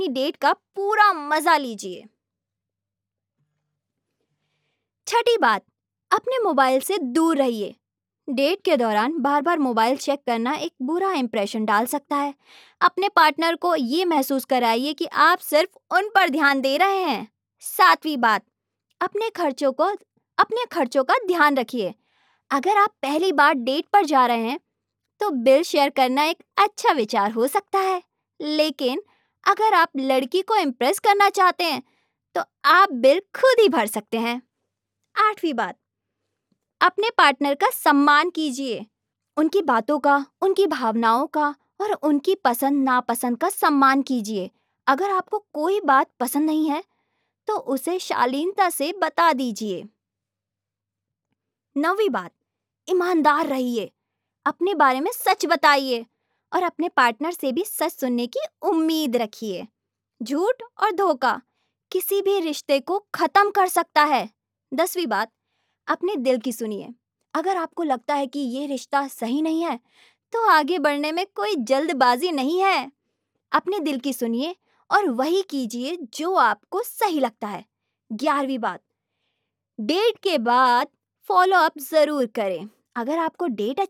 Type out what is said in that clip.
Date का पूरा मजा लीजिए। छठी बात, अपने मोबाइल से दूर रहिए। डेट के दौरान बार बार मोबाइल चेक करना एक बुरा इंप्रेशन डाल सकता है। अपने पार्टनर को ये महसूस कराइए कि आप सिर्फ उन पर ध्यान दे रहे हैं। सातवीं बात, अपने खर्चों का ध्यान रखिए। अगर आप पहली बार डेट पर जा रहे हैं तो बिल शेयर करना एक अच्छा विचार हो सकता है, लेकिन अगर आप लड़की को इम्प्रेस करना चाहते हैं तो आप बिल खुद ही भर सकते हैं। आठवीं बात, अपने पार्टनर का सम्मान कीजिए। उनकी बातों का, उनकी भावनाओं का और उनकी पसंद नापसंद का सम्मान कीजिए। अगर आपको कोई बात पसंद नहीं है तो उसे शालीनता से बता दीजिए। नौवीं बात, ईमानदार रहिए। अपने बारे में सच बताइए और अपने पार्टनर से भी सच सुनने की उम्मीद रखिए। झूठ और धोखा किसी भी रिश्ते को खत्म कर सकता है। 10वीं बात, अपने दिल की सुनिए। अगर आपको लगता है कि ये रिश्ता सही नहीं है तो आगे बढ़ने में कोई जल्दबाजी नहीं है। अपने दिल की सुनिए और वही कीजिए जो आपको सही लगता है। 11वीं बात, डेट के बाद फॉलो अप जरूर करें। अगर आपको डेट